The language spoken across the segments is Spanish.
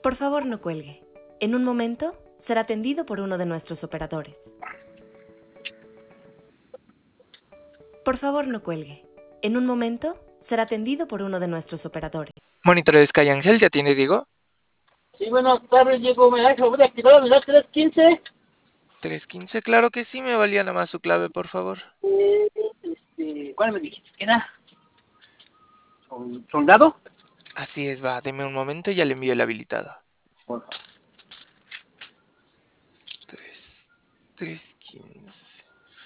Por favor, no cuelgue. En un momento será atendido por uno de nuestros operadores. Por favor, no cuelgue. En un momento será atendido por uno de nuestros operadores. Monitor de Sky Angel, ¿ya tiene Diego? Sí, buenas tardes, Diego. Me da favor de activar la unidad 315. 315, claro que sí, me valía nada más su clave, por favor. ¿Cuál me dijiste que era? ¿Soldado? Así es, va, deme un momento y ya le envío el habilitado. 315.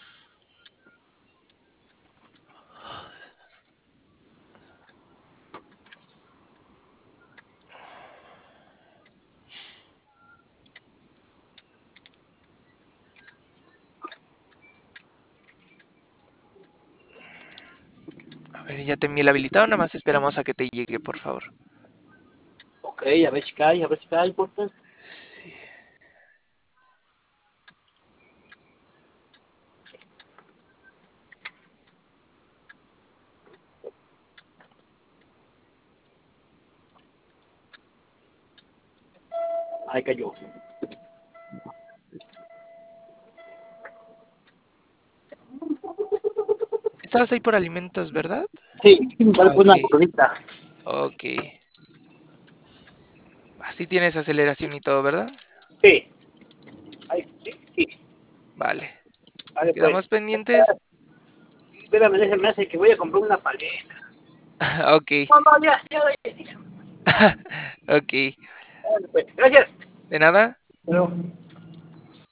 A ver, ya te envié el habilitado, nada más esperamos a que te llegue, por favor. Ok, a ver si cae, por favor. Sí. Ahí cayó. Estabas ahí por alimentos, ¿verdad? Sí, me vale por Ok, una coronita. ok. Así tienes aceleración y todo, ¿verdad? Sí. Ahí, sí, sí. Vale. Vale, pues. Quedamos pendientes. Espérame, déjame hacer que voy a comprar una paleta. Ok, No, no, ya. ok. Vale, pues. Gracias. ¿De nada? Pero...